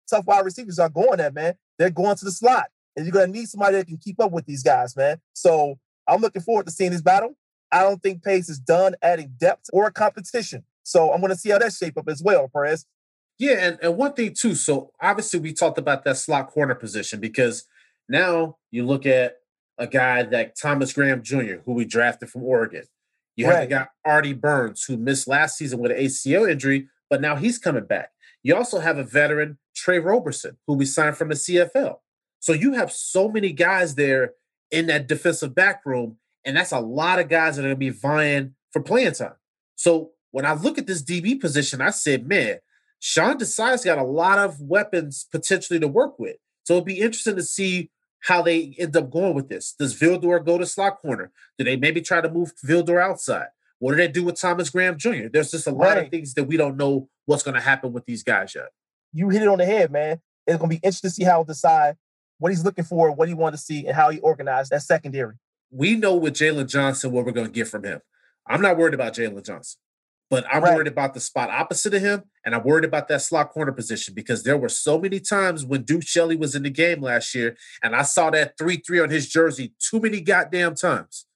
tough wide receivers are going at, man. They're going to the slot. And you're going to need somebody that can keep up with these guys, man. So I'm looking forward to seeing this battle. I don't think Pace is done adding depth or competition. So I'm going to see how that shape up as well, Perez. Yeah, and, and one thing too, so obviously we talked about that slot corner position because now you look at a guy like Thomas Graham Junior, who we drafted from Oregon. You have Right. the guy Artie Burns, who missed last season with an A C L injury, but now he's coming back. You also have a veteran, Trey Roberson, who we signed from the C F L. So you have so many guys there in that defensive back room, and that's a lot of guys that are going to be vying for playing time. So when I look at this D B position, I said, man, Sean Desai's got a lot of weapons potentially to work with. So it'd be interesting to see how they end up going with this. Does Vildor go to slot corner? Do they maybe try to move Vildor outside? What do they do with Thomas Graham Junior? There's just a lot Right. of things that we don't know what's going to happen with these guys yet. You hit it on the head, man. It's going to be interesting to see how he decide what he's looking for, what he wants to see, and how he organized that secondary. We know with Jalen Johnson what we're going to get from him. I'm not worried about Jalen Johnson, but I'm Right. worried about the spot opposite of him, and I'm worried about that slot corner position because there were so many times when Duke Shelley was in the game last year, and I saw that three three on his jersey too many goddamn times.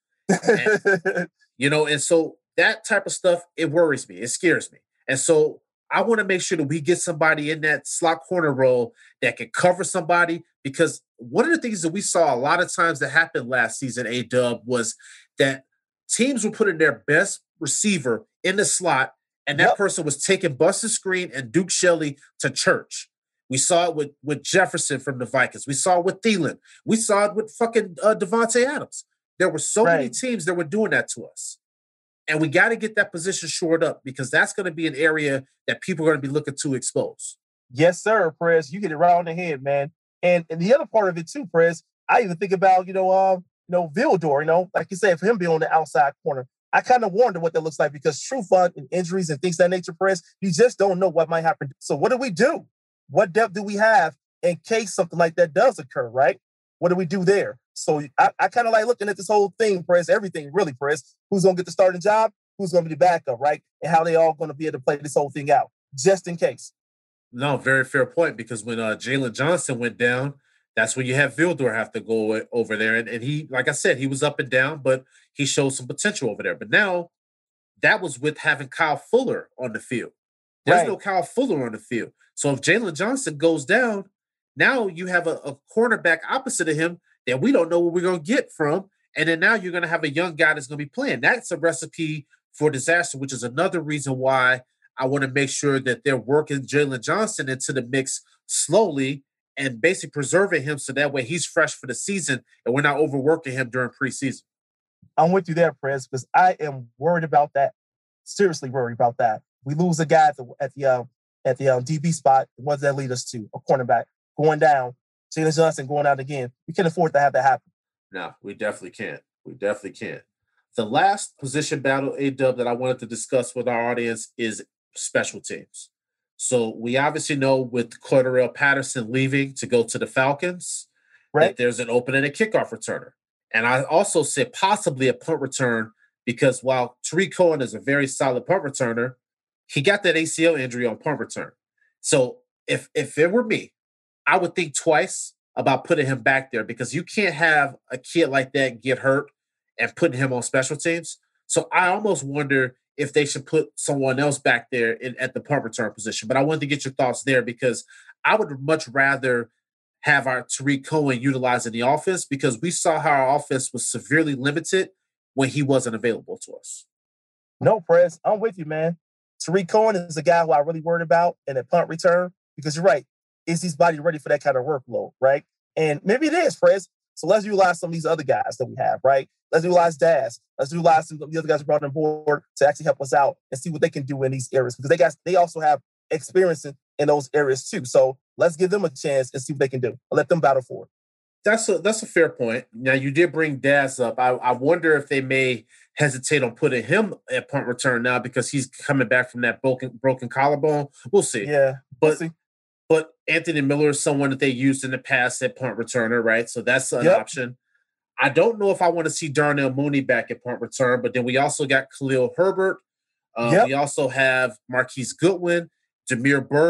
And, you know, and so that type of stuff, it worries me. It scares me. And so I want to make sure that we get somebody in that slot corner role that can cover somebody because one of the things that we saw a lot of times that happened last season, A-Dub, was that teams were putting their best receiver in the slot and that Yep. person was taking Buster Screen and Duke Shelley to church. We saw it with, with Jefferson from the Vikings. We saw it with Thielen. We saw it with fucking uh, Devontae Adams. There were so many Right. teams that were doing that to us. And we got to get that position shored up because that's going to be an area that people are going to be looking to expose. Yes, sir, Perez. You hit it right on the head, man. And and the other part of it too, Perez, I even think about, you know, um, you know, Vildor, you know, like you said, for him being on the outside corner. I kind of wonder what that looks like because true fun and injuries and things of that nature, Perez, you just don't know what might happen. So what do we do? What depth do we have in case something like that does occur, right? What do we do there? So I, I kind of like looking at this whole thing, Perez, everything really, Perez. Who's going to get the starting job? Who's going to be the backup, right? And how they all going to be able to play this whole thing out, just in case. No, very fair point because when uh, Jalen Johnson went down, that's when you have Vildor have to go over there. And, and he, like I said, he was up and down, but he showed some potential over there. But now that was with having Kyle Fuller on the field. There's Right. no Kyle Fuller on the field. So if Jalen Johnson goes down, now you have a, a cornerback opposite of him that we don't know what we're going to get from. And then now you're going to have a young guy that's going to be playing. That's a recipe for disaster, which is another reason why I want to make sure that they're working Jalen Johnson into the mix slowly and basically preserving him so that way he's fresh for the season and we're not overworking him during preseason. I'm with you there, Perez, because I am worried about that. Seriously worried about that. We lose a guy at the at the um, at the um, D B spot. What does that lead us to? A cornerback going down. Jalen Johnson going out again. We can't afford to have that happen. No, we definitely can't. We definitely can't. The last position battle, A-Dub, that I wanted to discuss with our audience is special teams. So we obviously know with Cordarrelle Patterson leaving to go to the Falcons, Right? that there's an opening at kickoff returner. And I also said possibly a punt return because while Tariq Cohen is a very solid punt returner, he got that A C L injury on punt return. So if if it were me, I would think twice about putting him back there because you can't have a kid like that get hurt and putting him on special teams. So I almost wonder if they should put someone else back there in, at the punt return position. But I wanted to get your thoughts there because I would much rather have our Tariq Cohen utilized in the offense because we saw how our offense was severely limited when he wasn't available to us. No, Perez, I'm with you, man. Tariq Cohen is a guy who I really worried about in a punt return because you're right. Is his body ready for that kind of workload, right? And maybe it is, Perez. So let's utilize some of these other guys that we have, right? Let's utilize Daz. Let's utilize some of the other guys we brought on board to actually help us out and see what they can do in these areas because they guys they also have experience in, in those areas too. So let's give them a chance and see what they can do. Let them battle for it. That's a that's a fair point. Now you did bring Daz up. I, I wonder if they may hesitate on putting him at punt return now because he's coming back from that broken broken collarbone. We'll see. Yeah, but we'll see. but Anthony Miller is someone that they used in the past at punt returner, right? So that's an Yep. option. I don't know if I want to see Darnell Mooney back at punt return, but then we also got Khalil Herbert. Uh, Yep. We also have Marquise Goodwin, Jameer Byrd.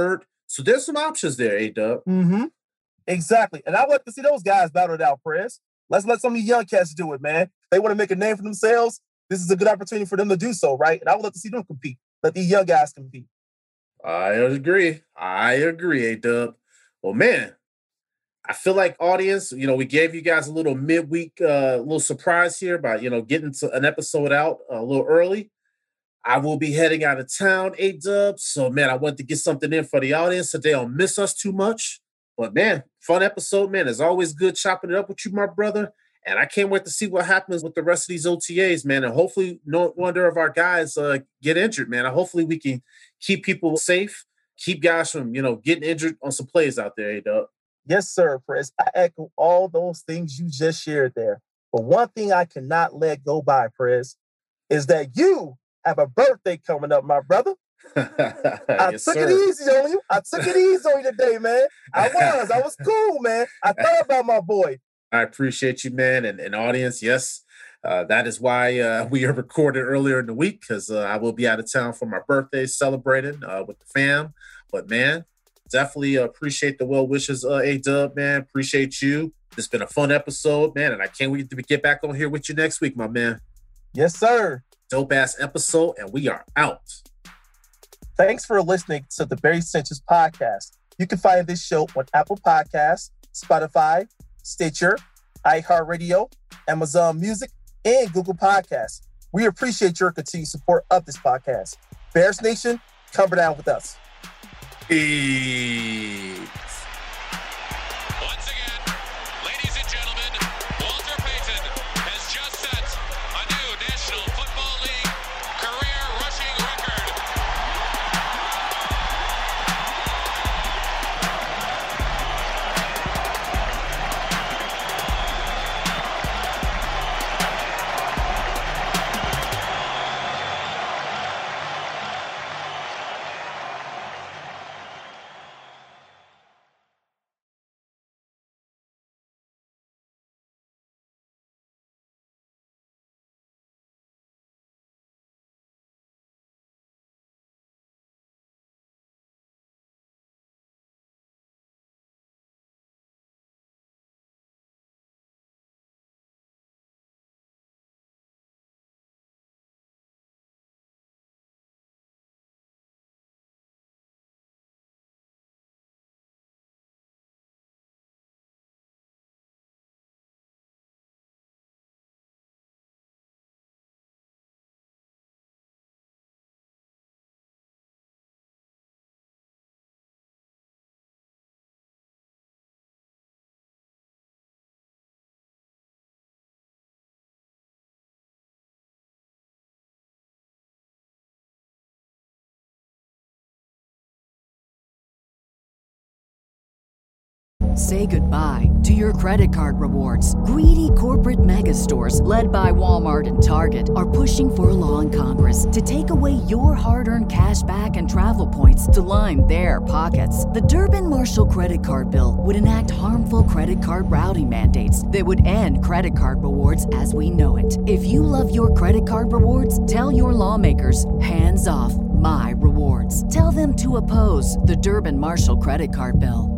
So there's some options there, A-Dub. Mm-hmm. Exactly. And I would like to see those guys battle it out, Prez. Let's let some of these young cats do it, man. They want to make a name for themselves. This is a good opportunity for them to do so, right? And I would love to see them compete. Let these young guys compete. I agree. I agree, A-Dub. Well, man, I feel like, audience, you know, we gave you guys a little midweek, uh, little surprise here by, you know, getting to an episode out a little early. I will be heading out of town, A-Dub. So, man, I wanted to get something in for the audience so they don't miss us too much. But, man, fun episode, man. It's always good chopping it up with you, my brother. And I can't wait to see what happens with the rest of these O T As, man. And hopefully no wonder of our guys uh, get injured, man. And hopefully we can keep people safe, keep guys from, you know, getting injured on some plays out there, A-Dub. Yes, sir, Prez. I echo all those things you just shared there. But one thing I cannot let go by, Prez, is that you have a birthday coming up, my brother. I Yes, took sir. it easy on you. I took it easy on you today, man. I was. I was cool, man. I thought about my boy. I appreciate you, man. And, and audience, yes, uh, that is why uh, we are recorded earlier in the week, because uh, I will be out of town for my birthday celebrating uh, with the fam. But, man, definitely appreciate the well wishes, uh, A-Dub, man. Appreciate you. It's been a fun episode, man. And I can't wait to get back on here with you next week, my man. Yes, sir. Dope ass episode, and we are out. Thanks for listening to the Barry Sanchez podcast. You can find this show on Apple Podcasts, Spotify, Stitcher, iHeartRadio, Amazon Music, and Google Podcasts. We appreciate your continued support of this podcast. Bears Nation, come down with us. Peace. Once again, ladies and gentlemen, Walter Payton has just set a new National Football League career rushing record. Say goodbye to your credit card rewards. Greedy corporate mega stores, led by Walmart and Target, are pushing for a law in Congress to take away your hard-earned cash back and travel points to line their pockets. The Durbin-Marshall credit card bill would enact harmful credit card routing mandates that would end credit card rewards as we know it. If you love your credit card rewards, tell your lawmakers, hands off my rewards. Tell them to oppose the Durbin-Marshall credit card bill.